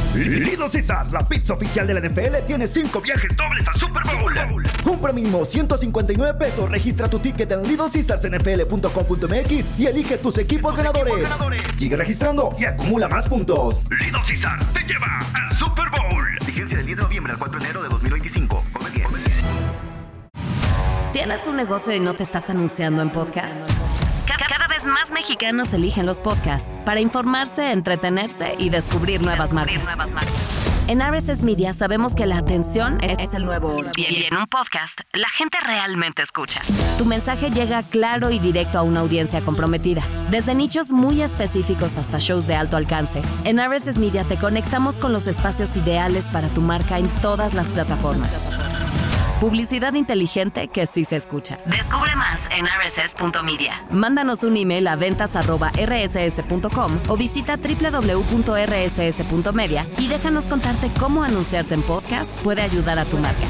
Little Caesars, la pizza oficial de la NFL, tiene 5 viajes dobles al Super Bowl. Compra mínimo $159. Registra tu ticket en littlecaesarsnfl.com.mx y elige tus equipos ganadores. Sigue registrando y acumula más puntos. Little Caesars te lleva al Super Bowl. Vigencia del 10 de noviembre al 4 de enero de 2025. Come bien. ¿Tienes un negocio y no te estás anunciando en podcast? Cada vez más mexicanos eligen los podcasts para informarse, entretenerse y descubrir nuevas marcas. En RSS Media sabemos que la atención es el nuevo oro. Y en un podcast, la gente realmente escucha. Tu mensaje llega claro y directo a una audiencia comprometida. Desde nichos muy específicos hasta shows de alto alcance, en RSS Media te conectamos con los espacios ideales para tu marca en todas las plataformas. Publicidad inteligente que sí se escucha. Descubre más en rss.media. Mándanos un email a ventas@rss.com o visita www.rss.media y déjanos contarte cómo anunciarte en podcast puede ayudar a tu marca.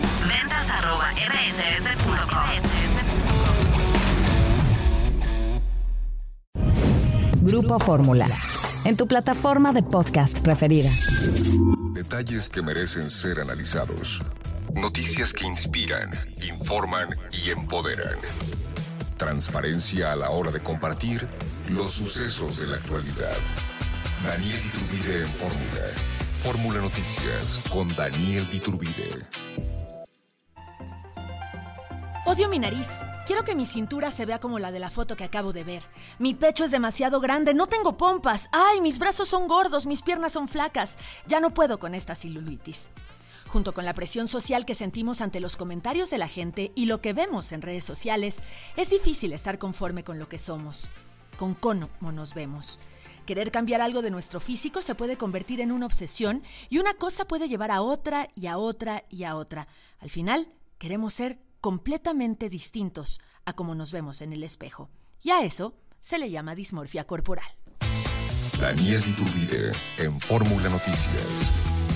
ventas@rss.com. Grupo Fórmula. En tu plataforma de podcast preferida. Detalles que merecen ser analizados. Noticias que inspiran, informan y empoderan. Transparencia a la hora de compartir los sucesos de la actualidad. Daniel Iturbide en Fórmula. Fórmula Noticias con Daniel Iturbide. Odio mi nariz. Quiero que mi cintura se vea como la de la foto que acabo de ver. Mi pecho es demasiado grande, no tengo pompas. ¡Ay, mis brazos son gordos, mis piernas son flacas! Ya no puedo con esta celulitis. Junto con la presión social que sentimos ante los comentarios de la gente y lo que vemos en redes sociales, es difícil estar conforme con lo que somos, con cómo nos vemos. Querer cambiar algo de nuestro físico se puede convertir en una obsesión y una cosa puede llevar a otra y a otra y a otra. Al final, queremos ser completamente distintos a cómo nos vemos en el espejo. Y a eso se le llama dismorfia corporal. Daniel Iturbide en Fórmula Noticias.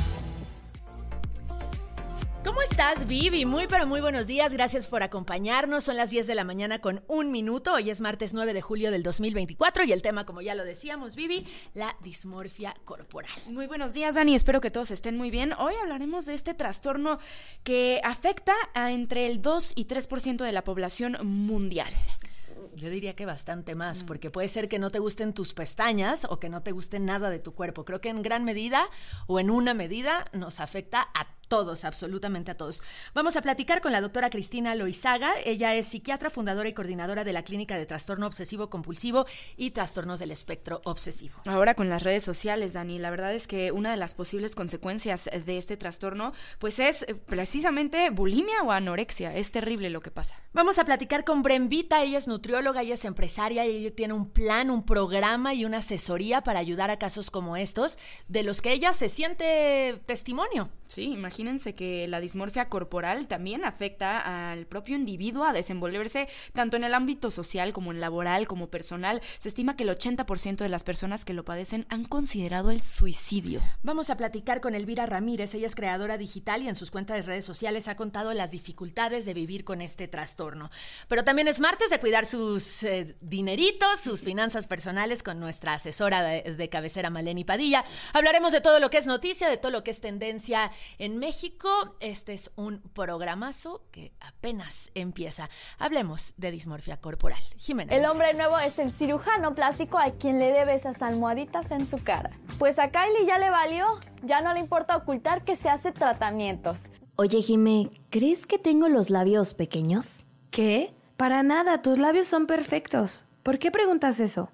¿Cómo estás, Vivi? Muy buenos días, gracias por acompañarnos. Son las 10 de la mañana con 1 minuto. Hoy es martes 9 de julio del 2024 y el tema, como ya lo decíamos, Vivi, la dismorfia corporal. Muy buenos días, Dani, espero que todos estén muy bien. Hoy hablaremos de este trastorno que afecta a entre el 2 y 3% de la población mundial. Yo diría que bastante más, porque puede ser que no te gusten tus pestañas o que no te guste nada de tu cuerpo. Creo que en gran medida o en una medida nos afecta a todos, absolutamente a todos. Vamos a platicar con la doctora Cristina Loizaga. Ella es psiquiatra, fundadora y coordinadora de la Clínica de Trastorno Obsesivo Compulsivo y Trastornos del Espectro Obsesivo. Ahora con las redes sociales, Dani, la verdad es que una de las posibles consecuencias de este trastorno pues es precisamente bulimia o anorexia. Es terrible lo que pasa. Vamos a platicar con Brembita. Ella es nutrióloga, ella es empresaria y ella tiene un plan, un programa y una asesoría para ayudar a casos como estos, de los que ella se siente testimonio. Sí, imagínense que la dismorfia corporal también afecta al propio individuo a desenvolverse tanto en el ámbito social como en laboral, como personal. Se estima que el 80% de las personas que lo padecen han considerado el suicidio. Vamos a platicar con Elvira Ramírez. Ella es creadora digital y en sus cuentas de redes sociales ha contado las dificultades de vivir con este trastorno. Pero también es martes de cuidar sus dineritos, sus finanzas personales con nuestra asesora de cabecera, Maleni Padilla. Hablaremos de todo lo que es noticia, de todo lo que es tendencia en México. Este es un programazo que apenas empieza. Hablemos de dismorfia corporal. Jimena. El hombre nuevo es el cirujano plástico a quien le debe esas almohaditas en su cara. Pues a Kylie ya le valió, ya no le importa ocultar que se hace tratamientos. Oye, Jimé, ¿crees que tengo los labios pequeños? ¿Qué? Para nada, tus labios son perfectos. ¿Por qué preguntas eso?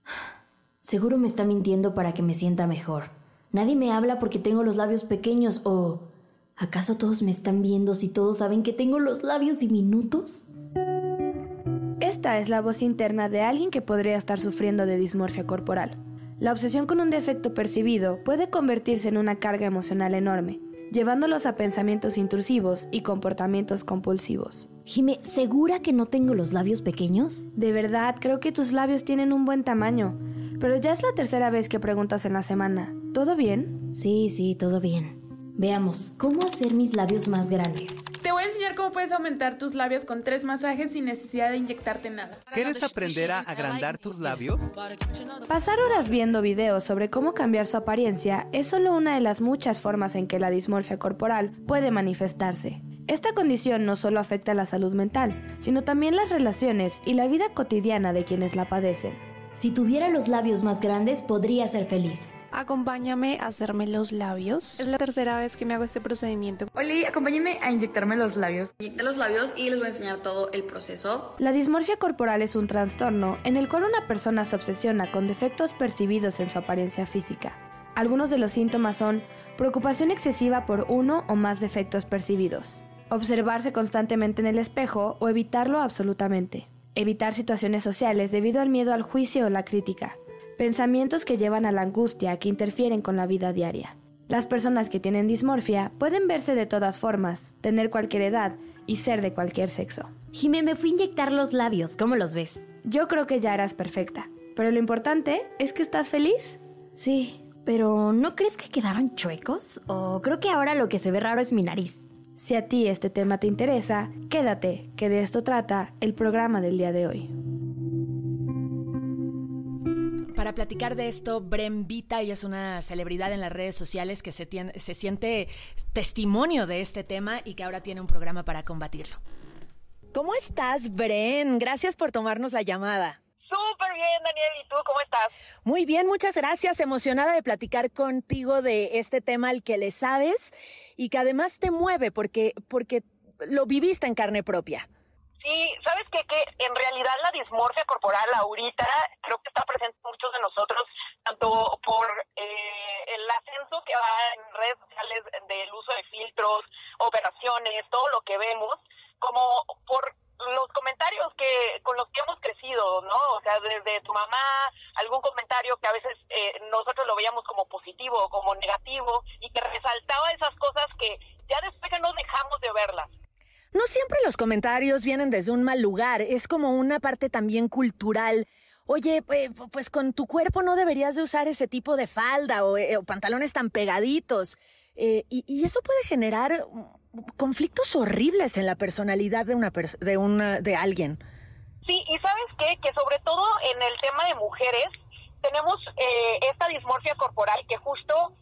Seguro me está mintiendo para que me sienta mejor. Nadie me habla porque tengo los labios pequeños o... ¿acaso todos me están viendo si todos saben que tengo los labios diminutos? Esta es la voz interna de alguien que podría estar sufriendo de dismorfia corporal. La obsesión con un defecto percibido puede convertirse en una carga emocional enorme, llevándolos a pensamientos intrusivos y comportamientos compulsivos. Jimé, ¿segura que no tengo los labios pequeños? De verdad, creo que tus labios tienen un buen tamaño, pero ya es la tercera vez que preguntas en la semana. ¿Todo bien? Sí, todo bien. Veamos, ¿cómo hacer mis labios más grandes? Te voy voy a enseñar cómo puedes aumentar tus labios con 3 masajes sin necesidad de inyectarte nada. ¿Quieres aprender a agrandar tus labios? Pasar horas viendo videos sobre cómo cambiar su apariencia es solo una de las muchas formas en que la dismorfia corporal puede manifestarse. Esta condición no solo afecta la salud mental, sino también las relaciones y la vida cotidiana de quienes la padecen. Si tuviera los labios más grandes, podría ser feliz. Acompáñame a hacerme los labios. Es la tercera vez que me hago este procedimiento. Oli, acompáñame a inyectarme los labios. Inyecté los labios y les voy a enseñar todo el proceso. La dismorfia corporal es un trastorno en el cual una persona se obsesiona con defectos percibidos en su apariencia física. Algunos de los síntomas son preocupación excesiva por uno o más defectos percibidos, observarse constantemente en el espejo o evitarlo absolutamente, evitar situaciones sociales debido al miedo al juicio o la crítica, pensamientos que llevan a la angustia que interfieren con la vida diaria. Las personas que tienen dismorfia pueden verse de todas formas, tener cualquier edad y ser de cualquier sexo. Jimé, me fui a inyectar los labios, ¿cómo los ves? Yo creo que ya eras perfecta, pero lo importante es que estás feliz. Sí, pero ¿no crees que quedaron chuecos? O creo que ahora lo que se ve raro es mi nariz. Si a ti este tema te interesa, quédate, que de esto trata el programa del día de hoy. Para platicar de esto, Bren Vita, ella es una celebridad en las redes sociales que se siente testimonio de este tema y que ahora tiene un programa para combatirlo. ¿Cómo estás, Bren? Gracias por tomarnos la llamada. Súper bien, Daniel. ¿Y tú cómo estás? Muy bien, muchas gracias. Emocionada de platicar contigo de este tema al que le sabes y que además te mueve porque lo viviste en carne propia. Sí, ¿sabes qué? Que en realidad la dismorfia corporal ahorita creo que está presente en muchos de nosotros, tanto por el ascenso que va en redes sociales del uso de filtros, operaciones, todo lo que vemos, como por los comentarios con los que hemos crecido, ¿no? O sea, desde tu mamá, algún comentario que a veces nosotros lo veíamos como positivo o como negativo y que resaltaba esas cosas que ya después que nos dejamos de verlas. No siempre los comentarios vienen desde un mal lugar, es como una parte también cultural. Oye, pues con tu cuerpo no deberías de usar ese tipo de falda o pantalones tan pegaditos. Y eso puede generar conflictos horribles en la personalidad de alguien. Sí, y ¿sabes qué? Que sobre todo en el tema de mujeres tenemos esta dismorfia corporal que justo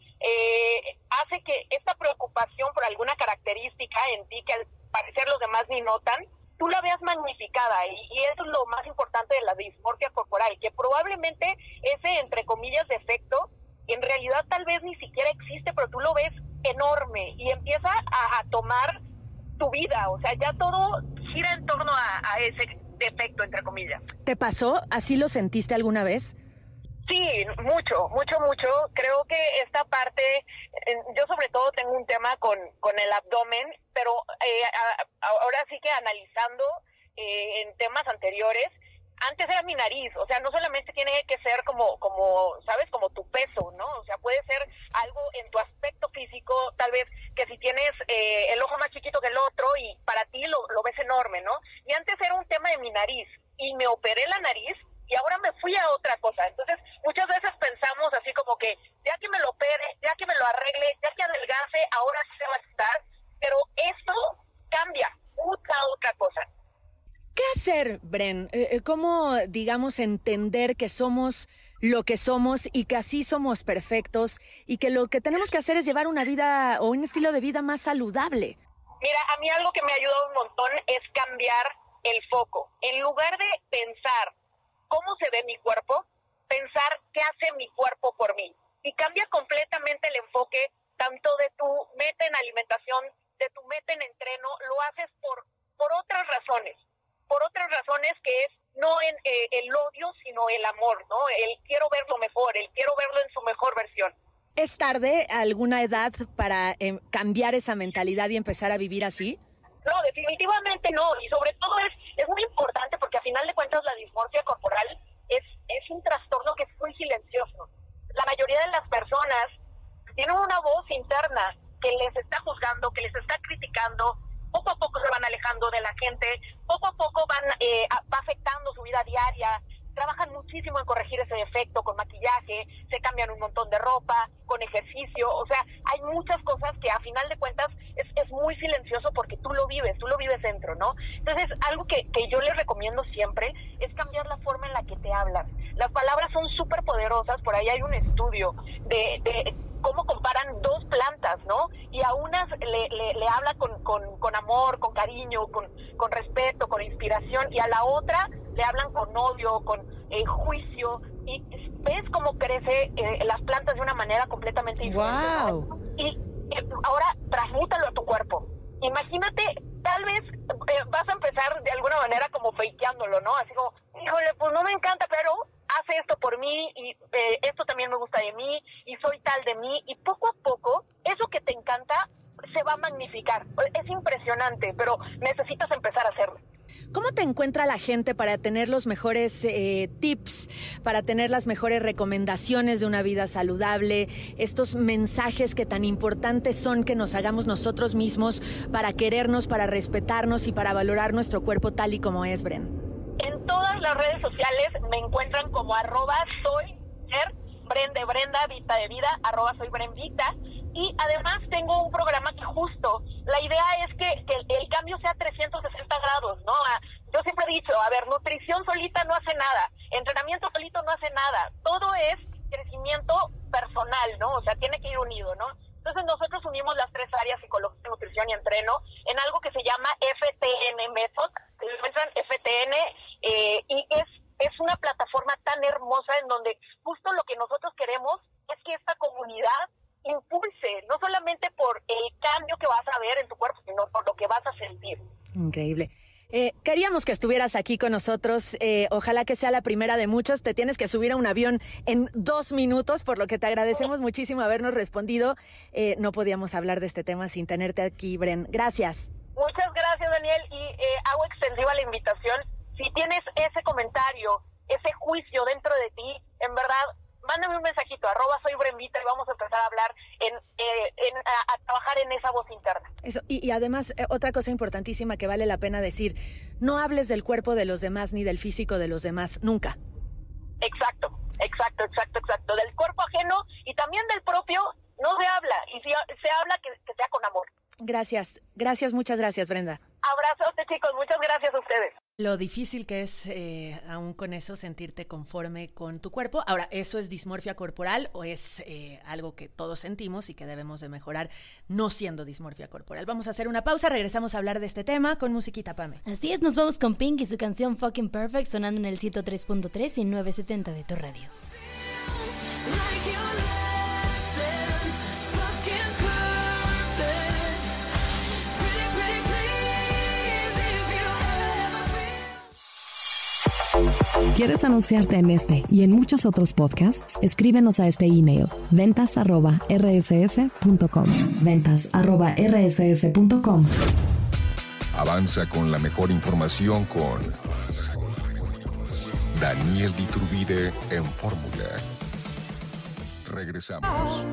hace que esta preocupación por alguna característica en ti que al parecer los demás ni notan, tú la veas magnificada y eso es lo más importante de la dismorfia corporal, que probablemente ese, entre comillas, defecto, en realidad tal vez ni siquiera existe, pero tú lo ves enorme y empieza a tomar tu vida, o sea, ya todo gira en torno a ese defecto, entre comillas. ¿Te pasó? ¿Así lo sentiste alguna vez? Sí, mucho. Creo que esta parte, yo sobre todo tengo un tema con el abdomen, pero ahora sí que analizando en temas anteriores, antes era mi nariz, o sea, no solamente tiene que ser como ¿sabes? Como tu peso, ¿no? O sea, puede ser algo en tu aspecto físico, tal vez que si tienes el ojo más chiquito que el otro y para ti lo ves enorme, ¿no? Y antes era un tema de mi nariz y me operé la nariz y ahora me fui a otra cosa. Entonces, muchas veces pensamos así como que ya que me lo opere, ya que me lo arregle, ya que adelgace, ahora sí se va a estar, pero esto cambia mucha otra cosa. ¿Qué hacer, Bren? ¿Cómo, digamos, entender que somos lo que somos y que así somos perfectos y que lo que tenemos que hacer es llevar una vida o un estilo de vida más saludable? Mira, a mí algo que me ha ayudado un montón es cambiar el foco. En lugar de pensar cómo se ve mi cuerpo, pensar qué hace mi cuerpo por mí. Y cambia completamente el enfoque tanto de tu meta en alimentación, de tu meta en entreno, lo haces por otras razones. Por otras razones que es no en el odio, sino el amor, ¿no? El quiero verlo mejor, el quiero verlo en su mejor versión. ¿Es tarde a alguna edad para cambiar esa mentalidad y empezar a vivir así? No, definitivamente no. Y sobre todo es muy importante porque a final de cuentas la dismorfia corporal es un trastorno que es muy silencioso. La mayoría de las personas tienen una voz interna que les está juzgando, que les está criticando. Poco a poco se van alejando de la gente, poco a poco va afectando su vida diaria, trabajan muchísimo en corregir ese defecto con maquillaje, se cambian un montón de ropa, con ejercicio, o sea, hay hay muchas cosas que a final de cuentas es muy silencioso porque tú lo vives dentro, ¿no? Entonces, algo que yo les recomiendo siempre es cambiar la forma en la que te hablas. Las palabras son súper poderosas, por ahí hay un estudio de cómo comparan dos plantas, ¿no? Y a unas le habla con amor, con cariño, con respeto, con inspiración, y a la otra le hablan con odio, con juicio, y ves cómo crece las plantas de una manera completamente diferente. ¡Wow! ¿No? Y ahora transmútalo a tu cuerpo. Imagínate, tal vez vas a empezar de alguna manera como fakeándolo, ¿no? Así como, híjole, pues no me encanta, pero hace esto por mí, y esto también me gusta de mí, y soy tal de mí, y poco a poco, eso que te encanta se va a magnificar. Es impresionante, pero necesitas empezar a hacerlo. ¿Cómo te encuentra la gente para tener los mejores tips, para tener las mejores recomendaciones de una vida saludable, estos mensajes que tan importantes son que nos hagamos nosotros mismos para querernos, para respetarnos y para valorar nuestro cuerpo tal y como es, Bren? En todas las redes sociales me encuentran como @soy_Bren de Brenda, Vita de Vida, @soybrenvita. Y además tengo un programa que justo, la idea es que el cambio sea 360 grados, ¿no? Yo siempre he dicho, nutrición solita no hace nada, entrenamiento solito no hace nada, todo es crecimiento personal, ¿no? O sea, tiene que ir unido, ¿no? Entonces nosotros unimos las tres áreas, psicología, nutrición y entreno, en algo que se llama FTN Method, que se encuentran FTN, y es una plataforma tan hermosa en donde justo lo que nosotros queremos es que esta comunidad impulse, no solamente por el cambio que vas a ver en tu cuerpo, sino por lo que vas a sentir. Increíble. Queríamos que estuvieras aquí con nosotros. Ojalá que sea la primera de muchos. Te tienes que subir a un avión en 2 minutos, por lo que te agradecemos muchísimo habernos respondido. No podíamos hablar de este tema sin tenerte aquí, Bren. Gracias. Muchas gracias, Daniel, y hago extensiva la invitación. Si tienes ese comentario, ese juicio dentro de ti, en verdad, mándame un mensajito, @soybrenvita, y vamos a empezar a hablar, a trabajar en esa voz interna. Eso, y además, otra cosa importantísima que vale la pena decir, no hables del cuerpo de los demás ni del físico de los demás, nunca. Exacto. Del cuerpo ajeno y también del propio no se habla, y si se habla, que sea con amor. Gracias, muchas gracias, Brenda. Abrazote, chicos, muchas gracias a ustedes. Lo difícil que es, aún con eso, sentirte conforme con tu cuerpo. Ahora, ¿eso es dismorfia corporal o es algo que todos sentimos y que debemos de mejorar no siendo dismorfia corporal? Vamos a hacer una pausa, regresamos a hablar de este tema con musiquita, Pame. Así es, nos vamos con Pink y su canción Fucking Perfect sonando en el 103.3 y 970 de tu radio. ¿Quieres anunciarte en este y en muchos otros podcasts? Escríbenos a este email, ventas@rss.com. ventas@rss.com. Avanza con la mejor información con Daniel Diturbide en Fórmula. Regresamos.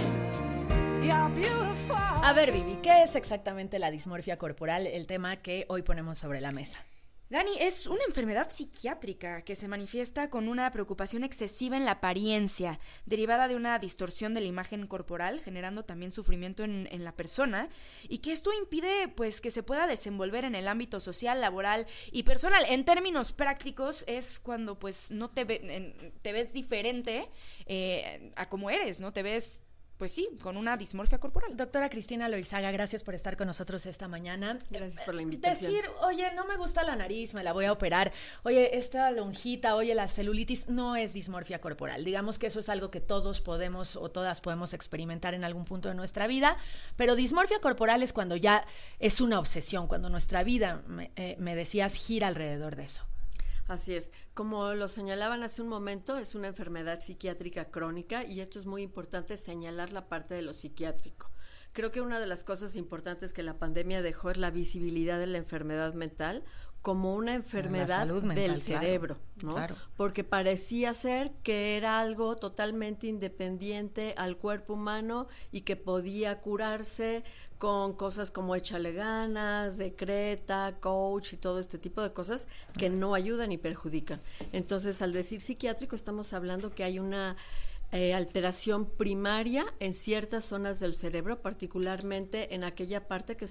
A ver, Vivi, ¿qué es exactamente la dismorfia corporal? El tema que hoy ponemos sobre la mesa. Dani, es una enfermedad psiquiátrica que se manifiesta con una preocupación excesiva en la apariencia, derivada de una distorsión de la imagen corporal, generando también sufrimiento en la persona, y que esto impide pues que se pueda desenvolver en el ámbito social, laboral y personal. En términos prácticos es cuando pues no te ves diferente a como eres, ¿no? Te ves, pues sí, con una dismorfia corporal. Doctora Cristina Loizaga, gracias por estar con nosotros esta mañana. Gracias por la invitación. Decir, oye, no me gusta la nariz, me la voy a operar. Oye, esta lonjita, oye, la celulitis, no es dismorfia corporal. Digamos que eso es algo que todos podemos o todas podemos experimentar en algún punto de nuestra vida, pero dismorfia corporal es cuando ya es una obsesión, cuando nuestra vida, me decías, gira alrededor de eso. Así es. Como lo señalaban hace un momento, es una enfermedad psiquiátrica crónica y esto es muy importante señalar la parte de lo psiquiátrico. Creo que una de las cosas importantes que la pandemia dejó es la visibilidad de la enfermedad mental como una enfermedad del cerebro, ¿no? Claro. Porque parecía ser que era algo totalmente independiente al cuerpo humano y que podía curarse con cosas como échale ganas, decreta, coach y todo este tipo de cosas que no ayudan y perjudican. Entonces, al decir psiquiátrico, estamos hablando que hay una alteración primaria en ciertas zonas del cerebro, particularmente en aquella parte que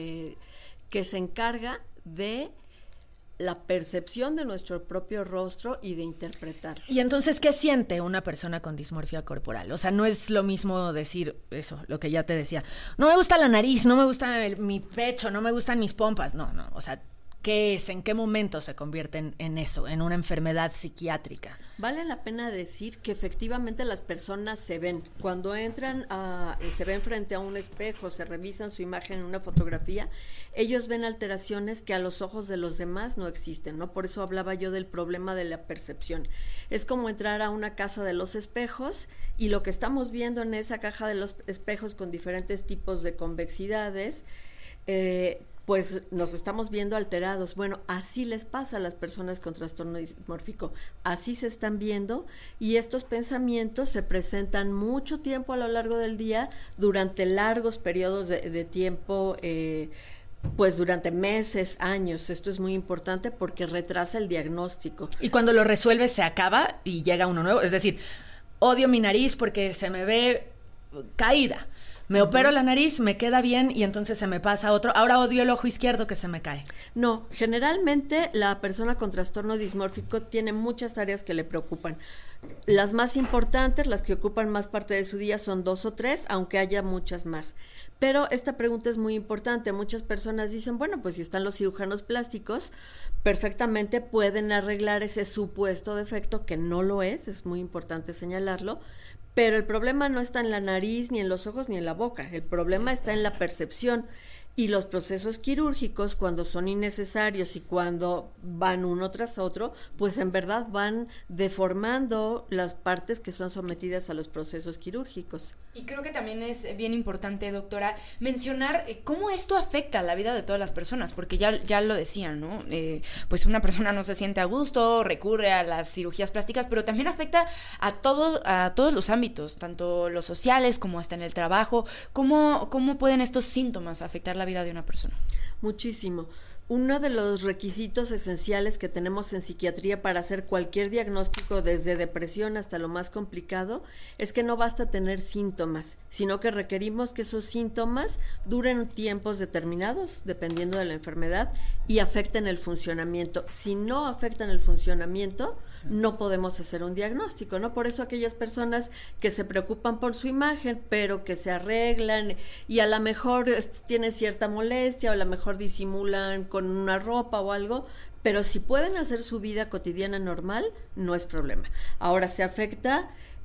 se encarga de la percepción de nuestro propio rostro y de interpretarlo. Y entonces, ¿qué siente una persona con dismorfia corporal? O sea, no es lo mismo decir eso, lo que ya te decía. No me gusta la nariz, no me gusta mi pecho, no me gustan mis pompas. No, o sea, ¿qué es? ¿En qué momento se convierten en eso, en una enfermedad psiquiátrica? Vale la pena decir que efectivamente las personas se ven. Cuando entran se ven frente a un espejo, se revisan su imagen en una fotografía, ellos ven alteraciones que a los ojos de los demás no existen, ¿no? Por eso hablaba yo del problema de la percepción. Es como entrar a una casa de los espejos y lo que estamos viendo en esa caja de los espejos con diferentes tipos de convexidades, pues nos estamos viendo alterados. Bueno, así les pasa a las personas con trastorno dismórfico, así se están viendo, y estos pensamientos se presentan mucho tiempo a lo largo del día, durante largos periodos de tiempo, pues durante meses, años. Esto es muy importante porque retrasa el diagnóstico. Y cuando lo resuelves se acaba y llega uno nuevo, es decir, odio mi nariz porque se me ve caída. Me opero la nariz, me queda bien y entonces se me pasa otro. Ahora odio el ojo izquierdo que se me cae. No, generalmente la persona con trastorno dismórfico tiene muchas áreas que le preocupan. Las más importantes, las que ocupan más parte de su día, son 2 o 3, aunque haya muchas más. Pero esta pregunta es muy importante. Muchas personas dicen, bueno, pues si están los cirujanos plásticos, perfectamente pueden arreglar ese supuesto defecto, que no lo es muy importante señalarlo. Pero el problema no está en la nariz, ni en los ojos, ni en la boca. El problema está en la percepción. Y los procesos quirúrgicos, cuando son innecesarios y cuando van uno tras otro, pues en verdad van deformando las partes que son sometidas a los procesos quirúrgicos. Y creo que también es bien importante, doctora, mencionar cómo esto afecta a la vida de todas las personas, porque ya lo decían, ¿no? Pues una persona no se siente a gusto, recurre a las cirugías plásticas, pero también afecta a todos los ámbitos, tanto los sociales como hasta en el trabajo. ¿Cómo pueden estos síntomas afectar la vida de una persona? Muchísimo. Uno de los requisitos esenciales que tenemos en psiquiatría para hacer cualquier diagnóstico, desde depresión hasta lo más complicado, es que no basta tener síntomas, sino que requerimos que esos síntomas duren tiempos determinados, dependiendo de la enfermedad, y afecten el funcionamiento. Si no afectan el funcionamiento, no podemos hacer un diagnóstico, ¿no? Por eso aquellas personas que se preocupan por su imagen, pero que se arreglan y a lo mejor tienen cierta molestia o a lo mejor disimulan con una ropa o algo, pero si pueden hacer su vida cotidiana normal, no es problema. Ahora se afecta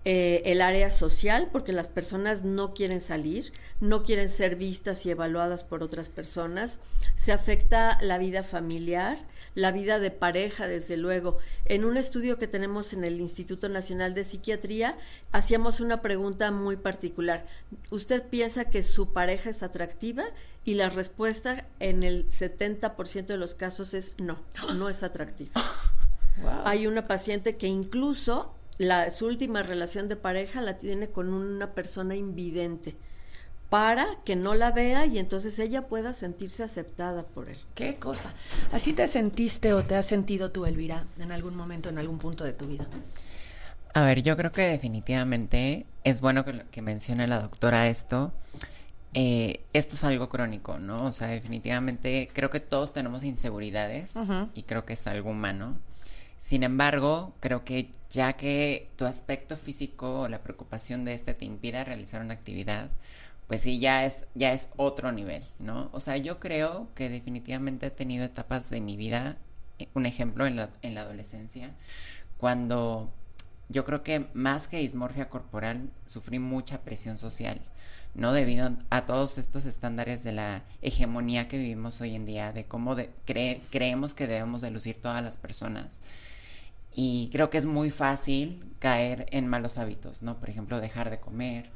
el área social, porque las personas no quieren salir, no quieren ser vistas y evaluadas por otras personas. Se afecta la vida familiar, la vida de pareja, desde luego. En un estudio que tenemos en el Instituto Nacional de Psiquiatría, hacíamos una pregunta muy particular. ¿Usted piensa que su pareja es atractiva? Y la respuesta en el 70% de los casos es no es atractiva. Wow. Hay una paciente que incluso su última relación de pareja la tiene con una persona invidente, para que no la vea y entonces ella pueda sentirse aceptada por él. ¿Qué cosa? ¿Así te sentiste o te has sentido tú, Elvira, en algún momento, en algún punto de tu vida? A ver, yo creo que definitivamente es bueno que mencione la doctora esto. Esto es algo crónico, ¿no? O sea, definitivamente creo que todos tenemos inseguridades y creo que es algo humano. Sin embargo, creo que ya que tu aspecto físico o la preocupación de te impida realizar una actividad, pues sí, ya es otro nivel, ¿no? O sea, yo creo que definitivamente he tenido etapas de mi vida, un ejemplo en la adolescencia, cuando yo creo que más que dismorfia corporal, sufrí mucha presión social, ¿no? Debido a todos estos estándares de la hegemonía que vivimos hoy en día, de cómo creemos que debemos de lucir todas las personas. Y creo que es muy fácil caer en malos hábitos, ¿no? Por ejemplo, dejar de comer,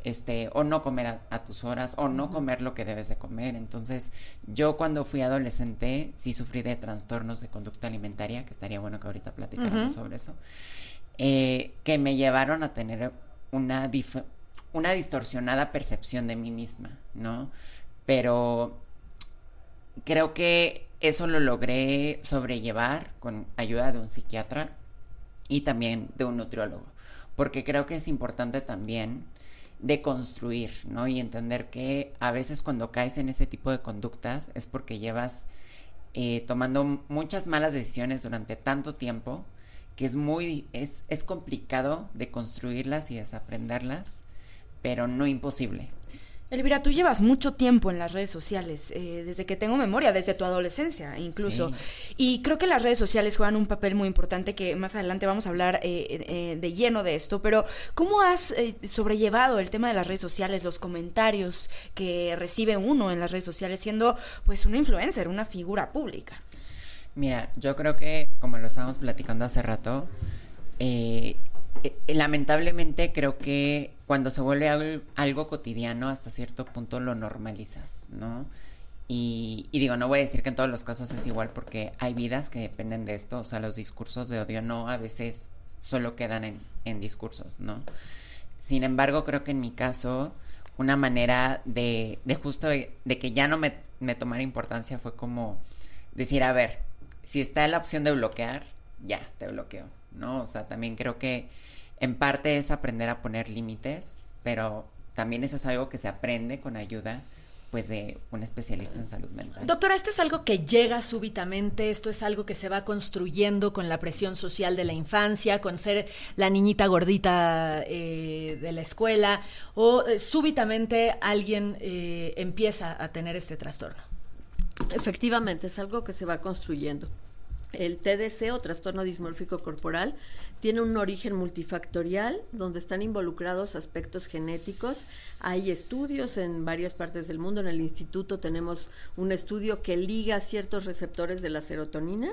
o no comer a tus horas, o no comer lo que debes de comer. Entonces, yo cuando fui adolescente sí sufrí de trastornos de conducta alimentaria, que estaría bueno que ahorita platicáramos sobre eso, que me llevaron a tener una distorsionada percepción de mí misma, ¿no? Pero creo que eso lo logré sobrellevar con ayuda de un psiquiatra y también de un nutriólogo, porque creo que es importante también deconstruir, ¿no? Y entender que a veces cuando caes en ese tipo de conductas es porque llevas tomando muchas malas decisiones durante tanto tiempo que es complicado deconstruirlas y desaprenderlas, pero no imposible. Elvira, tú llevas mucho tiempo en las redes sociales, desde que tengo memoria, desde tu adolescencia incluso. Sí. Y creo que las redes sociales juegan un papel muy importante, que más adelante vamos a hablar de lleno de esto. Pero, ¿cómo has sobrellevado el tema de las redes sociales, los comentarios que recibe uno en las redes sociales, siendo pues una influencer, una figura pública? Mira, yo creo que, como lo estábamos platicando hace rato, lamentablemente creo que cuando se vuelve algo cotidiano, hasta cierto punto lo normalizas, ¿no? Y digo, no voy a decir que en todos los casos es igual, porque hay vidas que dependen de esto. O sea, los discursos de odio no a veces solo quedan en discursos, ¿no? Sin embargo, creo que en mi caso, una manera de que ya no me tomara importancia fue como decir, a ver, si está la opción de bloquear, ya, te bloqueo, ¿no? O sea, también creo que en parte es aprender a poner límites, pero también eso es algo que se aprende con ayuda, pues, de un especialista en salud mental. Doctora, ¿esto es algo que llega súbitamente? ¿Esto es algo que se va construyendo con la presión social de la infancia, con ser la niñita gordita de la escuela? ¿O súbitamente alguien empieza a tener este trastorno? Efectivamente, es algo que se va construyendo. El TDC, o trastorno dismórfico corporal, tiene un origen multifactorial donde están involucrados aspectos genéticos. Hay estudios en varias partes del mundo. En el instituto tenemos un estudio que liga ciertos receptores de la serotonina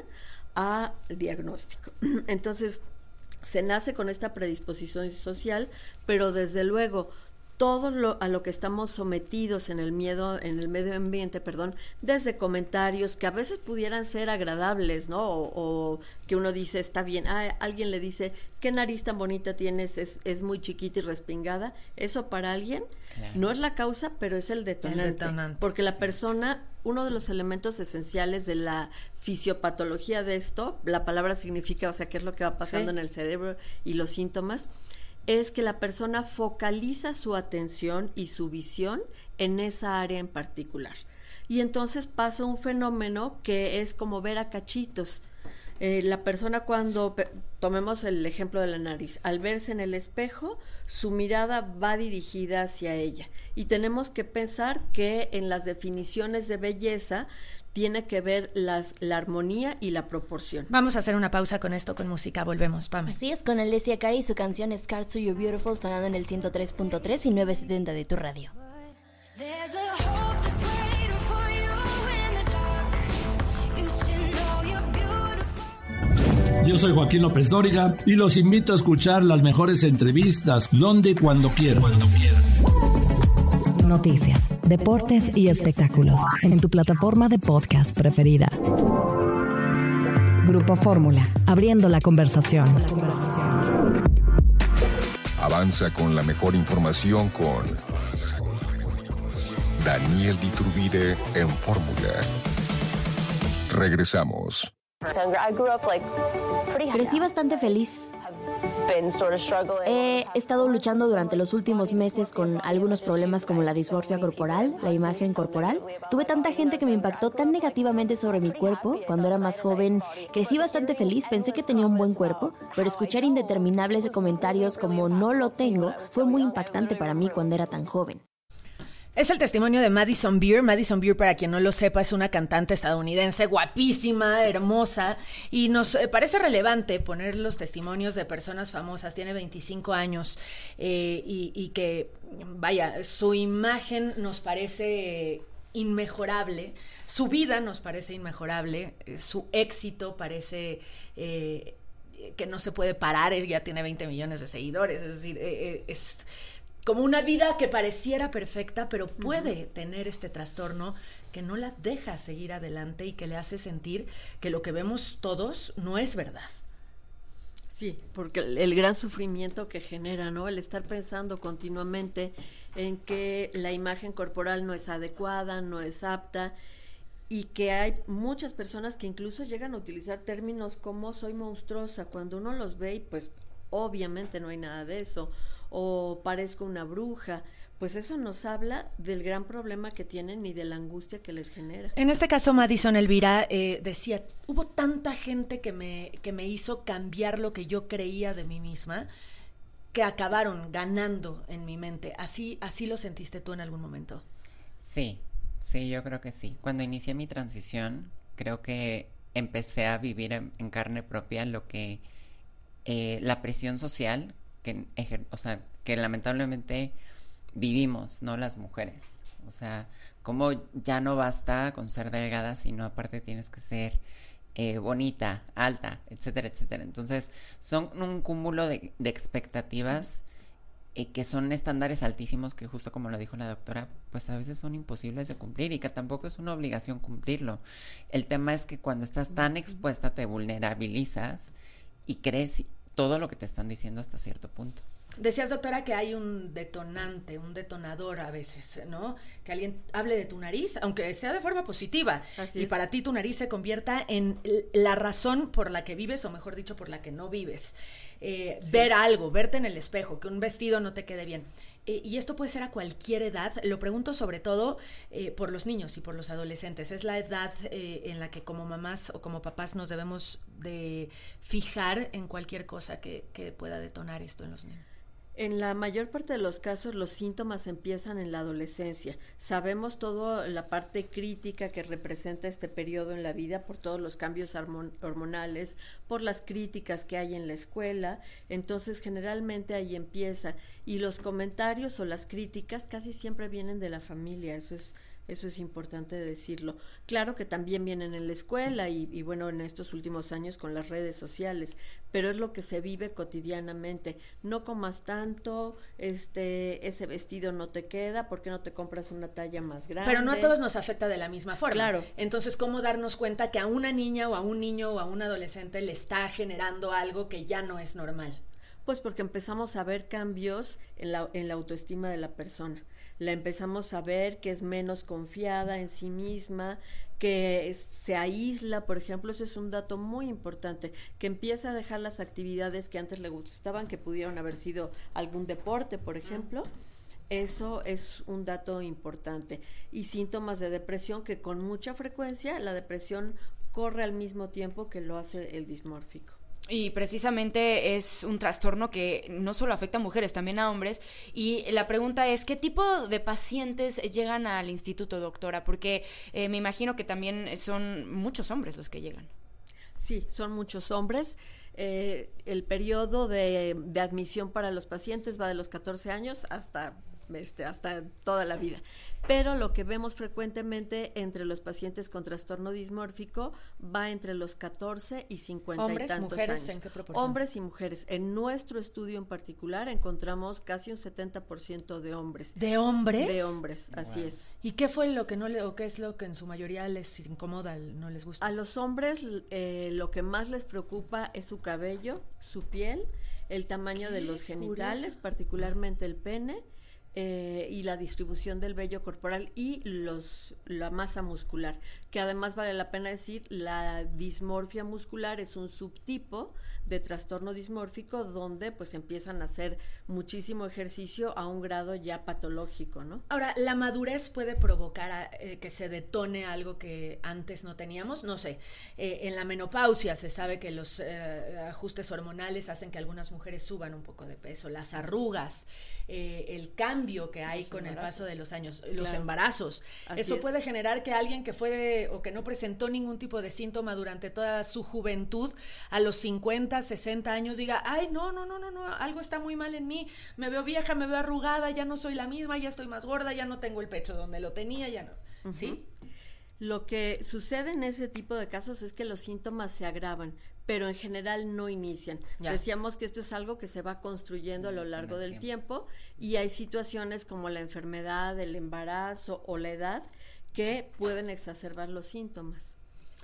al diagnóstico. Entonces, se nace con esta predisposición social, pero desde luego todo a lo que estamos sometidos en el medio ambiente, desde comentarios que a veces pudieran ser agradables, ¿no? O que uno dice, está bien, alguien le dice, qué nariz tan bonita tienes, es muy chiquita y respingada. Eso para alguien no es la causa, pero es el detonante. Porque la persona, uno de los elementos esenciales de la fisiopatología de esto, la palabra significa, o sea, qué es lo que va pasando en el cerebro y los síntomas, es que la persona focaliza su atención y su visión en esa área en particular. Y entonces pasa un fenómeno que es como ver a cachitos. La persona, cuando tomemos el ejemplo de la nariz, al verse en el espejo, su mirada va dirigida hacia ella. Y tenemos que pensar que en las definiciones de belleza tiene que ver la armonía y la proporción. Vamos a hacer una pausa con esto, con música. Volvemos, Pame. Así es, con Alessia Cara y su canción Scars to You Beautiful, sonando en el 103.3 y 970 de tu radio. Yo soy Joaquín López Dóriga y los invito a escuchar las mejores entrevistas donde y cuando quieran. Noticias, deportes y espectáculos en tu plataforma de podcast preferida. Grupo Fórmula, abriendo la conversación. Avanza con la mejor información con Daniel Diturbide en Fórmula. Regresamos. Crecí bastante feliz. He estado luchando durante los últimos meses con algunos problemas como la dismorfia corporal, la imagen corporal. Tuve tanta gente que me impactó tan negativamente sobre mi cuerpo. Cuando era más joven, crecí bastante feliz, pensé que tenía un buen cuerpo, pero escuchar indeterminables comentarios como no lo tengo fue muy impactante para mí cuando era tan joven. Es el testimonio de Madison Beer. Madison Beer, para quien no lo sepa, es una cantante estadounidense guapísima, hermosa, y nos parece relevante poner los testimonios de personas famosas. Tiene 25 años y que, vaya, su imagen nos parece inmejorable, su vida nos parece inmejorable, su éxito parece que no se puede parar. Ella tiene 20 millones de seguidores, es decir, es como una vida que pareciera perfecta, pero puede tener este trastorno que no la deja seguir adelante y que le hace sentir que lo que vemos todos no es verdad. Sí, porque el gran sufrimiento que genera, ¿no? El estar pensando continuamente en que la imagen corporal no es adecuada, no es apta, y que hay muchas personas que incluso llegan a utilizar términos como soy monstruosa, cuando uno los ve y pues obviamente no hay nada de eso, o parezco una bruja, pues eso nos habla del gran problema que tienen y de la angustia que les genera. En este caso, Madison Elvira decía, hubo tanta gente que me hizo cambiar lo que yo creía de mí misma, que acabaron ganando en mi mente. ¿Así lo sentiste tú en algún momento? Sí, yo creo que sí. Cuando inicié mi transición, creo que empecé a vivir en carne propia lo que la presión social que lamentablemente vivimos, ¿no? Las mujeres. O sea, como ya no basta con ser delgada, sino aparte tienes que ser bonita, alta, etcétera, etcétera. Entonces, son un cúmulo de expectativas que son estándares altísimos que, justo como lo dijo la doctora, pues a veces son imposibles de cumplir y que tampoco es una obligación cumplirlo. El tema es que cuando estás tan expuesta te vulnerabilizas y crees todo lo que te están diciendo hasta cierto punto. Decías, doctora, que hay un detonante, un detonador a veces, ¿no? Que alguien hable de tu nariz, aunque sea de forma positiva. Así y es. Para ti tu nariz se convierta en la razón por la que vives, o mejor dicho, por la que no vives. Sí. Ver algo, verte en el espejo, que un vestido no te quede bien. Y esto puede ser a cualquier edad. Lo pregunto sobre todo por los niños y por los adolescentes. Es la edad en la que como mamás o como papás nos debemos de fijar en cualquier cosa que pueda detonar esto en los niños. En la mayor parte de los casos los síntomas empiezan en la adolescencia. Sabemos toda la parte crítica que representa este periodo en la vida por todos los cambios hormonales, por las críticas que hay en la escuela. Entonces generalmente ahí empieza. Y los comentarios o las críticas casi siempre vienen de la familia. Eso es importante decirlo. Claro que también vienen en la escuela y bueno, en estos últimos años con las redes sociales, pero es lo que se vive cotidianamente. No comas tanto, ese vestido no te queda, ¿por qué no te compras una talla más grande? Pero no a todos nos afecta de la misma forma. Claro. Entonces, ¿cómo darnos cuenta que a una niña o a un niño o a un adolescente le está generando algo que ya no es normal? Pues porque empezamos a ver cambios en la autoestima de la persona. La empezamos a ver que es menos confiada en sí misma, que se aísla, por ejemplo. Eso es un dato muy importante, que empieza a dejar las actividades que antes le gustaban, que pudieron haber sido algún deporte, por ejemplo. Eso es un dato importante. Y síntomas de depresión, que con mucha frecuencia la depresión corre al mismo tiempo que lo hace el dismórfico. Y precisamente es un trastorno que no solo afecta a mujeres, también a hombres. Y la pregunta es, ¿qué tipo de pacientes llegan al instituto, doctora? Porque me imagino que también son muchos hombres los que llegan. Sí, son muchos hombres. El periodo de admisión para los pacientes va de los 14 años hasta toda la vida. Pero lo que vemos frecuentemente entre los pacientes con trastorno dismórfico va entre los 14 y 50 ¿Hombres, y tantos mujeres, años. en qué proporción? Hombres y mujeres. En nuestro estudio en particular encontramos casi un 70% de hombres. ¿De hombres? De hombres, así es. ¿Y qué fue lo que o qué es lo que en su mayoría les incomoda, no les gusta? A los hombres lo que más les preocupa es su cabello, su piel, el tamaño de los genitales, curioso. Particularmente el pene, y la distribución del vello corporal y la masa muscular, que además vale la pena decir, la dismorfia muscular es un subtipo de trastorno dismórfico donde pues empiezan a hacer muchísimo ejercicio a un grado ya patológico, ¿no? Ahora, ¿la madurez puede provocar que se detone algo que antes no teníamos? No sé, en la menopausia se sabe que los ajustes hormonales hacen que algunas mujeres suban un poco de peso, las arrugas, el cambio que hay con el paso de los años, los embarazos. Eso puede generar que alguien que fue o que no presentó ningún tipo de síntoma durante toda su juventud, a los 50, 60 años diga, ay, no, algo está muy mal en mí, me veo vieja, me veo arrugada, ya no soy la misma, ya estoy más gorda, ya no tengo el pecho donde lo tenía, ya no. Uh-huh. ¿Sí? Lo que sucede en ese tipo de casos es que los síntomas se agravan, pero en general no inician. Ya. Decíamos que esto es algo que se va construyendo a lo largo del tiempo y hay situaciones como la enfermedad, el embarazo o la edad que pueden exacerbar los síntomas.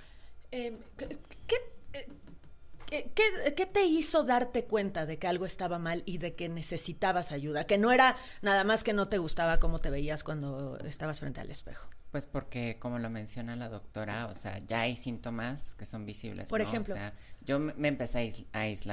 ¿Qué te hizo darte cuenta de que algo estaba mal y de que necesitabas ayuda? Que no era nada más que no te gustaba cómo te veías cuando estabas frente al espejo. Pues porque, como lo menciona la doctora, o sea, ya hay síntomas que son visibles. Por ejemplo. O sea, yo me empecé a aislar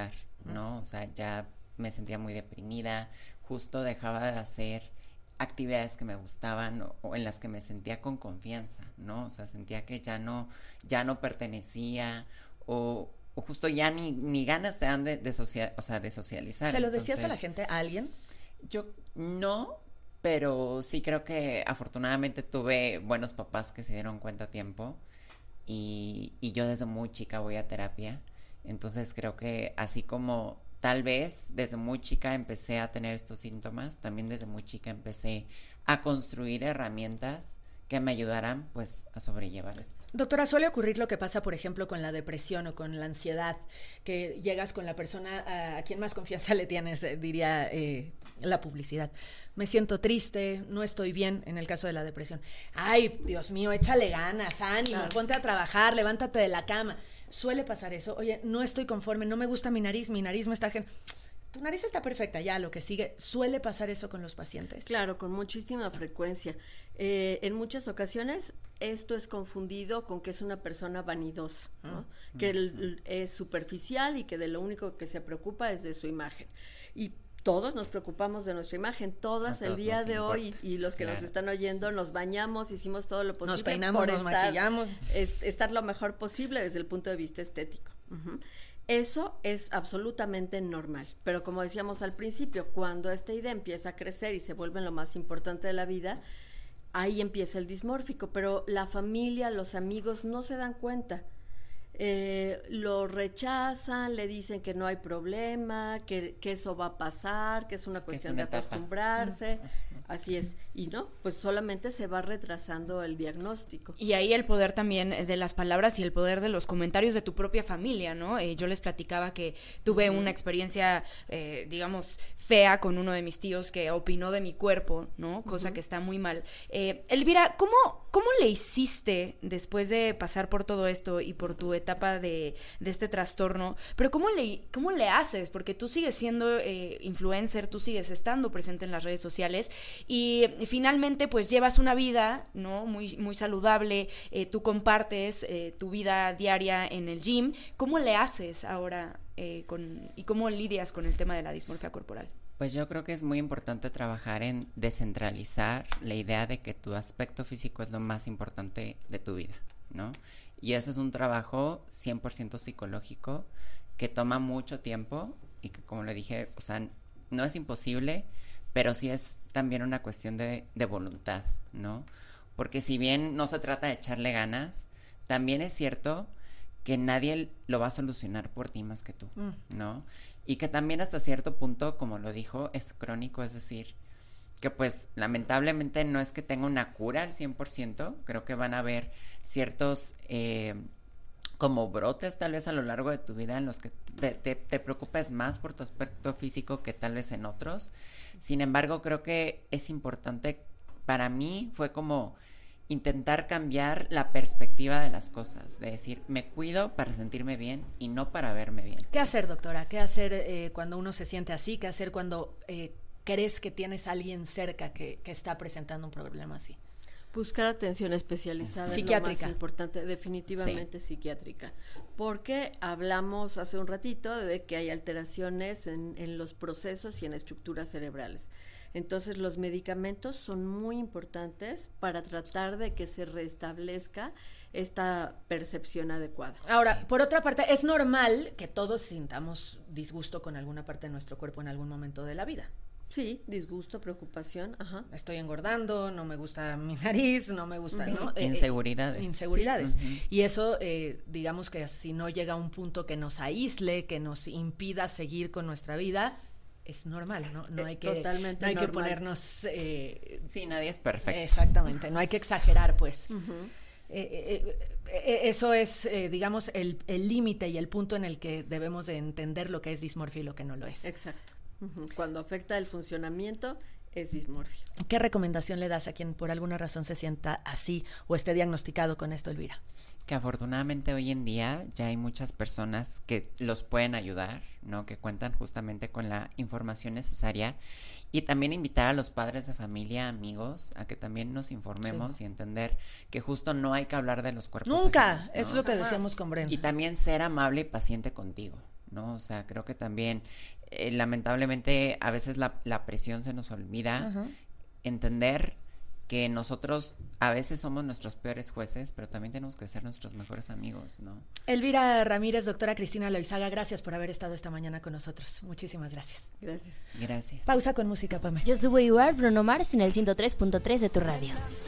¿no? O sea, ya me sentía muy deprimida, justo dejaba de hacer actividades que me gustaban o en las que me sentía con confianza, ¿no? O sea, sentía que ya no pertenecía o justo ya ni ganas te dan de socializar. ¿Se lo decías a la gente, a alguien? Yo no, pero sí creo que afortunadamente tuve buenos papás que se dieron cuenta a tiempo y yo desde muy chica voy a terapia, entonces creo que así como tal vez desde muy chica empecé a tener estos síntomas, también desde muy chica empecé a construir herramientas que me ayudaran pues a sobrellevar esto. Doctora, suele ocurrir lo que pasa, por ejemplo, con la depresión o con la ansiedad, que llegas con la persona a quien más confianza le tienes, diría la publicidad. Me siento triste, no estoy bien, en el caso de la depresión. Ay, Dios mío, échale ganas, ánimo, claro. Ponte a trabajar, levántate de la cama. Suele pasar eso. Oye, no estoy conforme, no me gusta mi nariz me está... Tu nariz está perfecta, ya, lo que sigue. ¿Suele pasar eso con los pacientes? Claro, con muchísima frecuencia. En muchas ocasiones esto es confundido con que es una persona vanidosa, ¿no? Que es superficial y que de lo único que se preocupa es de su imagen. Y todos nos preocupamos de nuestra imagen, todas el día de hoy, y los que nos están oyendo, nos bañamos, hicimos todo lo posible. Nos peinamos, nos maquillamos. Estar lo mejor posible desde el punto de vista estético. Eso es absolutamente normal, pero como decíamos al principio, cuando esta idea empieza a crecer y se vuelve lo más importante de la vida, ahí empieza el dismórfico, pero la familia, los amigos no se dan cuenta. Lo rechazan, le dicen que no hay problema, que eso va a pasar, que es una cuestión de acostumbrarse, así es, y no, pues solamente se va retrasando el diagnóstico. Y ahí el poder también de las palabras y el poder de los comentarios de tu propia familia, ¿no? Yo les platicaba que tuve una experiencia, digamos, fea con uno de mis tíos que opinó de mi cuerpo, ¿no? Cosa que está muy mal. Elvira, ¿cómo le hiciste después de pasar por todo esto y por tu etapa de este trastorno? Pero ¿cómo le haces? Porque tú sigues siendo influencer, tú sigues estando presente en las redes sociales y finalmente pues llevas una vida, ¿no? Muy, muy saludable, tú compartes tu vida diaria en el gym. ¿Cómo le haces ahora y cómo lidias con el tema de la dismorfia corporal? Pues yo creo que es muy importante trabajar en descentralizar la idea de que tu aspecto físico es lo más importante de tu vida, ¿no? Y eso es un trabajo 100% psicológico que toma mucho tiempo y que, como le dije, o sea, no es imposible, pero sí es también una cuestión de voluntad, ¿no? Porque si bien no se trata de echarle ganas, también es cierto que nadie lo va a solucionar por ti más que tú, ¿no? Y que también hasta cierto punto, como lo dijo, es crónico, es decir, que pues lamentablemente no es que tenga una cura al 100%, creo que van a haber ciertos como brotes tal vez a lo largo de tu vida en los que te preocupes más por tu aspecto físico que tal vez en otros. Sin embargo, creo que es importante, para mí fue como intentar cambiar la perspectiva de las cosas, de decir, me cuido para sentirme bien y no para verme bien. ¿Qué hacer, doctora? ¿Qué hacer cuando uno se siente así? ¿Qué hacer cuando crees que tienes a alguien cerca que está presentando un problema así? Buscar atención especializada psiquiátrica. Es lo más importante, definitivamente sí. Psiquiátrica. Porque hablamos hace un ratito de que hay alteraciones en los procesos y en estructuras cerebrales. Entonces los medicamentos son muy importantes para tratar de que se restablezca esta percepción adecuada. Ahora, por otra parte, es normal que todos sintamos disgusto con alguna parte de nuestro cuerpo en algún momento de la vida. Sí, disgusto, preocupación, ajá. Estoy engordando, no me gusta mi nariz, no me gusta, ¿no? Inseguridades. Inseguridades. Sí. Y eso, digamos que si no llega a un punto que nos aísle, que nos impida seguir con nuestra vida, es normal, ¿no? No hay que, totalmente no hay normal. Que ponernos... sí, nadie es perfecto. Exactamente, no hay que exagerar, pues. Eso es, digamos, el límite y el punto en el que debemos de entender lo que es dismorfia y lo que no lo es. Exacto. Cuando afecta el funcionamiento, es dismorfia. ¿Qué recomendación le das a quien por alguna razón se sienta así o esté diagnosticado con esto, Elvira? Que afortunadamente hoy en día ya hay muchas personas que los pueden ayudar, ¿no? Que cuentan justamente con la información necesaria, y también invitar a los padres de familia, amigos, a que también nos informemos y entender que justo no hay que hablar de los cuerpos nunca, ajenos, ¿no? Eso es lo que decíamos con Brenda. Y también ser amable y paciente contigo, ¿no? O sea, creo que también, lamentablemente, a veces la presión se nos olvida. Entender que nosotros a veces somos nuestros peores jueces, pero también tenemos que ser nuestros mejores amigos, ¿no? Elvira Ramírez, doctora Cristina Loizaga, gracias por haber estado esta mañana con nosotros. Muchísimas gracias. Gracias. Pausa con música, Pame. Just the way you are, Bruno Mars, en el 103.3 de tu radio.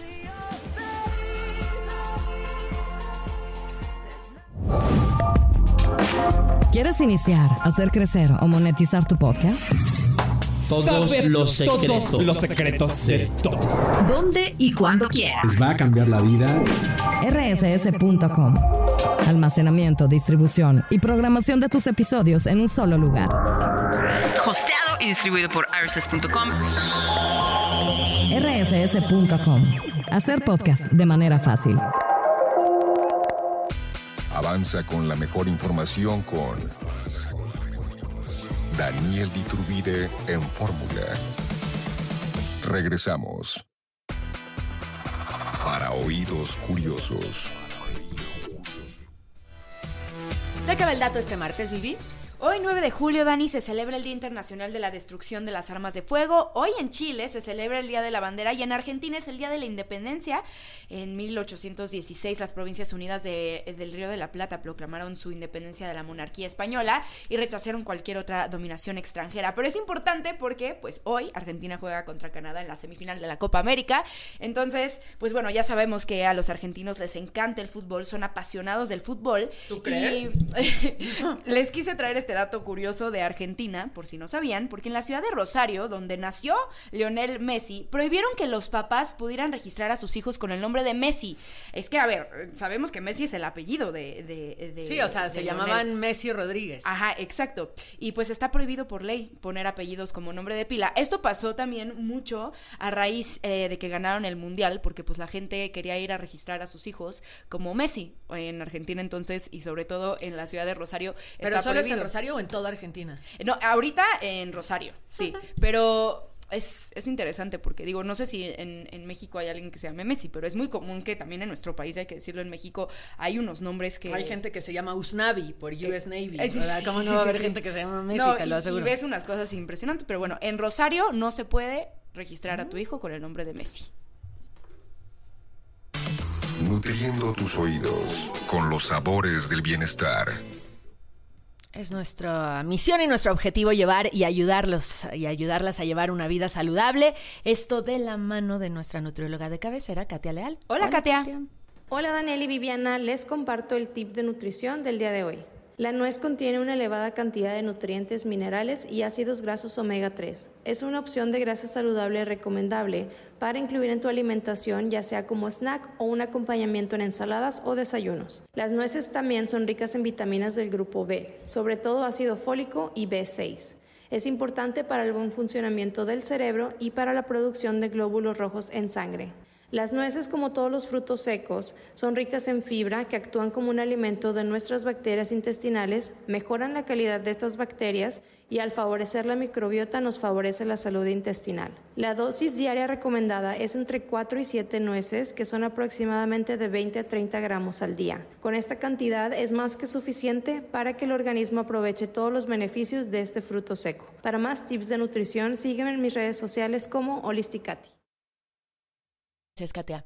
¿Quieres iniciar, hacer crecer o monetizar tu podcast? Todos los secretos de todos. ¿Dónde y cuándo quieras? Les va a cambiar la vida. rss.com. Almacenamiento, distribución y programación de tus episodios en un solo lugar. Hosteado y distribuido por rss.com. rss.com. Hacer podcast de manera fácil. Avanza con la mejor información con Daniel Iturbide en Fórmula. Regresamos. Para oídos curiosos. ¿De qué va el dato este martes, Vivi? Hoy, 9 de julio, Dani, se celebra el Día Internacional de la Destrucción de las Armas de Fuego. Hoy en Chile se celebra el Día de la Bandera y en Argentina es el Día de la Independencia. En 1816, las Provincias Unidas del Río de la Plata proclamaron su independencia de la monarquía española y rechazaron cualquier otra dominación extranjera. Pero es importante porque, pues, hoy Argentina juega contra Canadá en la semifinal de la Copa América. Entonces, pues bueno, ya sabemos que a los argentinos les encanta el fútbol, son apasionados del fútbol. ¿Tú crees? Y les quise traer este dato curioso de Argentina, por si no sabían, porque en la ciudad de Rosario, donde nació Lionel Messi, prohibieron que los papás pudieran registrar a sus hijos con el nombre de Messi. Es que, a ver, sabemos que Messi es el apellido de sí, o sea, se Lionel. llamaban Messi Rodríguez. Ajá, exacto. Y pues está prohibido por ley poner apellidos como nombre de pila. Esto pasó también mucho a raíz de que ganaron el Mundial, porque pues la gente quería ir a registrar a sus hijos como Messi en Argentina entonces, y sobre todo en la ciudad de Rosario. Pero solo prohibido. es en Rosario o en toda Argentina. No, ahorita en Rosario, sí, pero es interesante porque digo, no sé si en México hay alguien que se llame Messi, pero es muy común que también en nuestro país, hay que decirlo, en México hay unos nombres que... Hay gente que se llama Usnavi por US Navy, sí, ¿verdad? ¿Cómo no va a haber gente que se llama Messi? No, te lo aseguro. y ves unas cosas impresionantes, pero bueno, en Rosario no se puede registrar a tu hijo con el nombre de Messi. Nutriendo tus oídos con los sabores del bienestar. Es nuestra misión y nuestro objetivo llevar y ayudarlas a llevar una vida saludable. Esto de la mano de nuestra nutrióloga de cabecera, Katia Leal. Hola, Katia. Hola, Daniel y Viviana. Les comparto el tip de nutrición del día de hoy. La nuez contiene una elevada cantidad de nutrientes, minerales y ácidos grasos omega 3. Es una opción de grasa saludable recomendable para incluir en tu alimentación, ya sea como snack o un acompañamiento en ensaladas o desayunos. Las nueces también son ricas en vitaminas del grupo B, sobre todo ácido fólico y B6. Es importante para el buen funcionamiento del cerebro y para la producción de glóbulos rojos en sangre. Las nueces, como todos los frutos secos, son ricas en fibra que actúan como un alimento de nuestras bacterias intestinales, mejoran la calidad de estas bacterias y al favorecer la microbiota nos favorece la salud intestinal. La dosis diaria recomendada es entre 4 y 7 nueces, que son aproximadamente de 20 a 30 gramos al día. Con esta cantidad es más que suficiente para que el organismo aproveche todos los beneficios de este fruto seco. Para más tips de nutrición, sígueme en mis redes sociales como Holisticati. Gracias, Katia.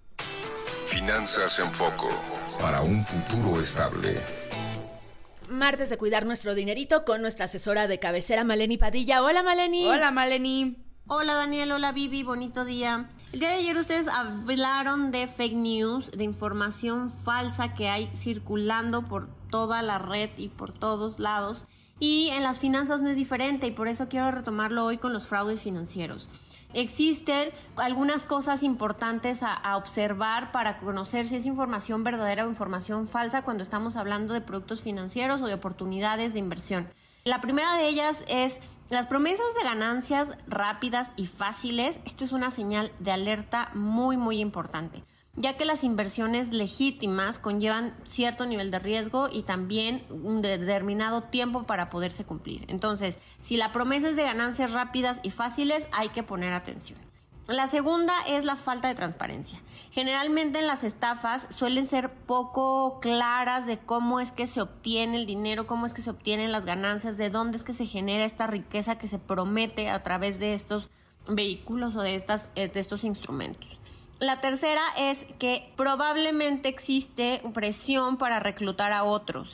Finanzas en Foco para un futuro estable. Martes de cuidar nuestro dinerito con nuestra asesora de cabecera, Maleni Padilla. Hola, Maleni. Hola, Maleni. Hola, Daniel. Hola, Vivi. Bonito día. El día de ayer ustedes hablaron de fake news, de información falsa que hay circulando por toda la red y por todos lados. Y en las finanzas no es diferente, y por eso quiero retomarlo hoy con los fraudes financieros. Existen algunas cosas importantes a observar para conocer si es información verdadera o información falsa cuando estamos hablando de productos financieros o de oportunidades de inversión. La primera de ellas es las promesas de ganancias rápidas y fáciles. Esto es una señal de alerta muy, muy importante, ya que las inversiones legítimas conllevan cierto nivel de riesgo y también un determinado tiempo para poderse cumplir. Entonces, si la promesa es de ganancias rápidas y fáciles, hay que poner atención. La segunda es la falta de transparencia. Generalmente en las estafas suelen ser poco claras de cómo es que se obtiene el dinero, cómo es que se obtienen las ganancias, de dónde es que se genera esta riqueza que se promete a través de estos vehículos o de estos instrumentos. La tercera es que probablemente existe presión para reclutar a otros.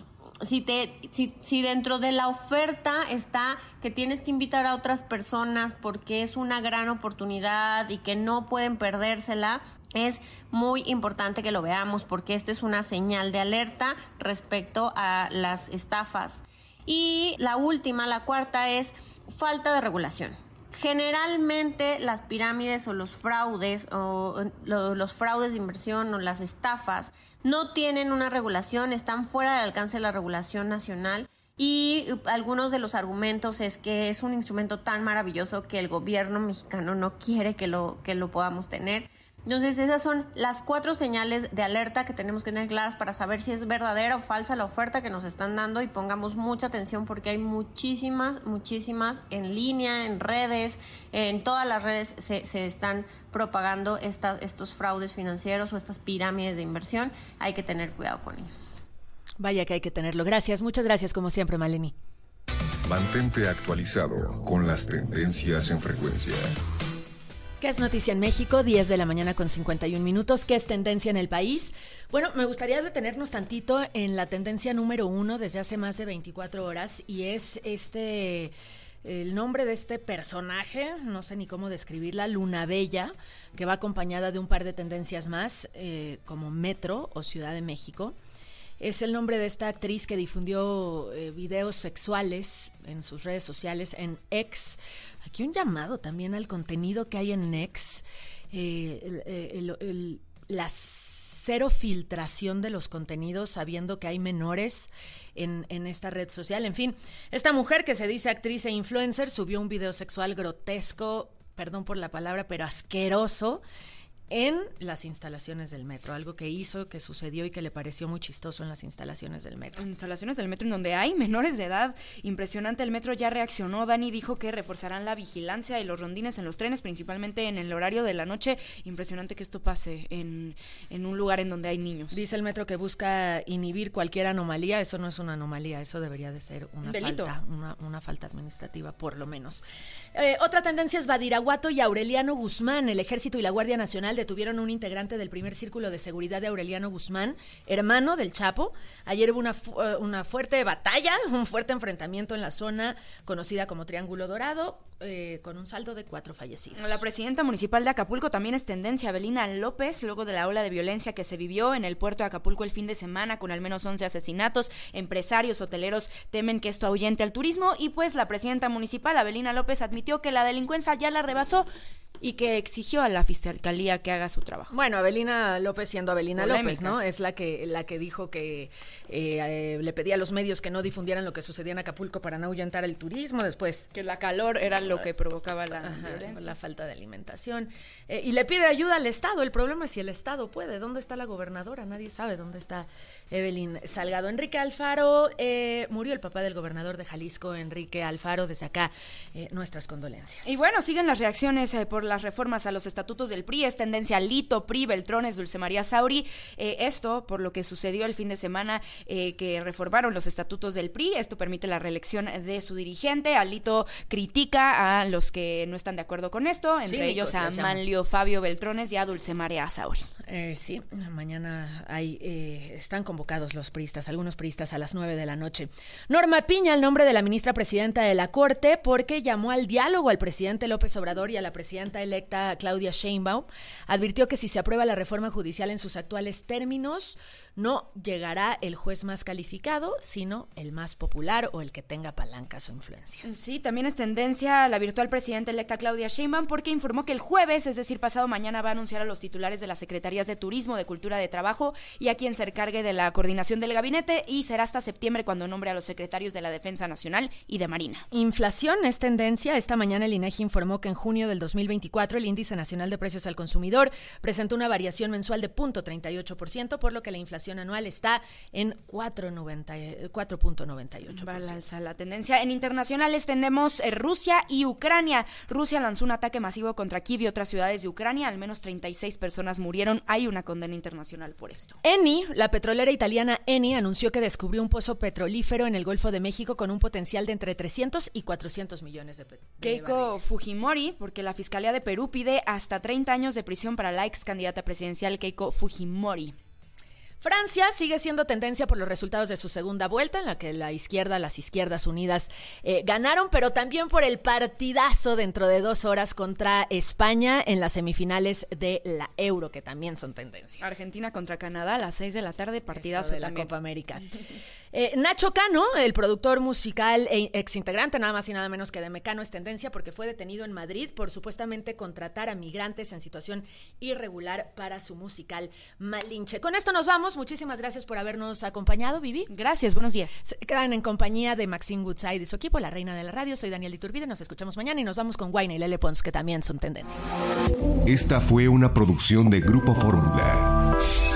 Si dentro de la oferta está que tienes que invitar a otras personas porque es una gran oportunidad y que no pueden perdérsela, es muy importante que lo veamos porque esta es una señal de alerta respecto a las estafas. Y la última, la cuarta, es falta de regulación. Generalmente las pirámides o los fraudes de inversión o las estafas no tienen una regulación, están fuera del alcance de la regulación nacional y algunos de los argumentos es que es un instrumento tan maravilloso que el gobierno mexicano no quiere que lo podamos tener. Entonces esas son las 4 señales de alerta que tenemos que tener claras para saber si es verdadera o falsa la oferta que nos están dando y pongamos mucha atención porque hay muchísimas en línea, en redes, en todas las redes se están propagando estos fraudes financieros o estas pirámides de inversión. Hay que tener cuidado con ellos. Vaya que hay que tenerlo. Gracias, muchas gracias como siempre, Maleni. Mantente actualizado con las tendencias en frecuencia. ¿Qué es noticia en México? 10 de la mañana con 51 minutos. ¿Qué es tendencia en el país? Bueno, me gustaría detenernos tantito en la tendencia número 1 desde hace más de 24 horas y es el nombre de este personaje, no sé ni cómo describirla, Luna Bella, que va acompañada de un par de tendencias más, como Metro o Ciudad de México. Es el nombre de esta actriz que difundió videos sexuales en sus redes sociales, en X. Aquí un llamado también al contenido que hay en X, la cero filtración de los contenidos, sabiendo que hay menores en esta red social. En fin, esta mujer que se dice actriz e influencer subió un video sexual grotesco, perdón por la palabra, pero asqueroso, en las instalaciones del metro, algo que hizo, que sucedió y que le pareció muy chistoso en las instalaciones del metro. En instalaciones del metro en donde hay menores de edad, impresionante. El metro ya reaccionó. Dani dijo que reforzarán la vigilancia y los rondines en los trenes, principalmente en el horario de la noche. Impresionante que esto pase en un lugar en donde hay niños. Dice el metro que busca inhibir cualquier anomalía. Eso no es una anomalía, eso debería de ser una delito. Una falta administrativa, por lo menos. Otra tendencia es Badiraguato y Aureliano Guzmán. El Ejército y la Guardia Nacional detuvieron un integrante del primer círculo de seguridad de Aureliano Guzmán, hermano del Chapo. Ayer hubo una fuerte batalla, un fuerte enfrentamiento en la zona conocida como Triángulo Dorado, con un saldo de 4 fallecidos. La presidenta municipal de Acapulco también es tendencia, Avelina López, luego de la ola de violencia que se vivió en el puerto de Acapulco el fin de semana, con al menos 11 asesinatos. Empresarios hoteleros temen que esto ahuyente al turismo y pues la presidenta municipal, Avelina López, admitió que la delincuencia ya la rebasó y que exigió a la fiscalía que haga su trabajo. Bueno, Avelina López siendo Avelina polémica. López, ¿no? Es la que dijo que le pedía a los medios que no difundieran lo que sucedía en Acapulco para no ahuyentar el turismo. Después que la calor era lo que provocaba la violencia, la falta de alimentación, y le pide ayuda al Estado. El problema es si el Estado puede. ¿Dónde está la gobernadora? Nadie sabe dónde está Evelyn Salgado. Enrique Alfaro, murió el papá del gobernador de Jalisco, Enrique Alfaro. Desde acá, nuestras condolencias. Y bueno, siguen las reacciones por las reformas a los estatutos del PRI. Es tendencia Lito, PRI, Beltrones, Dulce María Sauri. Esto por lo que sucedió el fin de semana, que reformaron los estatutos del PRI. Esto permite la reelección de su dirigente. Alito critica a los que no están de acuerdo con esto, entre ellos a Manlio Fabio Beltrones y a Dulce María Sauri. Sí, mañana están convocados los priistas, algunos priistas a las 9 de la noche. Norma Piña, el nombre de la ministra presidenta de la Corte, porque llamó al diálogo al presidente López Obrador y a la presidenta electa Claudia Sheinbaum. Advirtió que si se aprueba la reforma judicial en sus actuales términos, no llegará el juez más calificado, sino el más popular o el que tenga palancas o influencias. Sí, también es tendencia la virtual presidenta electa Claudia Sheinbaum, porque informó que el jueves, es decir, pasado mañana, va a anunciar a los titulares de las Secretarías de Turismo, de Cultura, de Trabajo y a quien se encargue de la coordinación del gabinete, y será hasta septiembre cuando nombre a los secretarios de la Defensa Nacional y de Marina. Inflación es tendencia. Esta mañana el INEGI informó que en junio del 2023 2024, el Índice Nacional de Precios al Consumidor presentó una variación mensual de 0.38%, por lo que la inflación anual está en 4.98%. Va al alza la tendencia. En internacionales tenemos Rusia y Ucrania. Rusia lanzó un ataque masivo contra Kiev y otras ciudades de Ucrania. Al menos 36 personas murieron. Hay una condena internacional por esto. Eni, la petrolera italiana Eni, anunció que descubrió un pozo petrolífero en el Golfo de México con un potencial de entre 300 y 400 millones de Keiko Fujimori, porque la Fiscalía de Perú pide hasta 30 años de prisión para la ex candidata presidencial Keiko Fujimori. Francia sigue siendo tendencia por los resultados de su segunda vuelta, en la que las izquierdas unidas ganaron, pero también por el partidazo dentro de 2 horas contra España en las semifinales de la Euro, que también son tendencia. Argentina contra Canadá a las 6 de la tarde, partidazo de también. La Copa América. Nacho Cano, el productor musical e exintegrante nada más y nada menos que de Mecano, es tendencia porque fue detenido en Madrid por supuestamente contratar a migrantes en situación irregular para su musical Malinche. Con esto nos vamos. Muchísimas gracias por habernos acompañado, Vivi. Gracias, buenos días. Se quedan en compañía de Maxine Woodside y su equipo, la reina de la radio. Soy Daniel Iturbide. Nos escuchamos mañana y nos vamos con Guayna y Lele Pons, que también son tendencia. Esta fue una producción de Grupo Fórmula.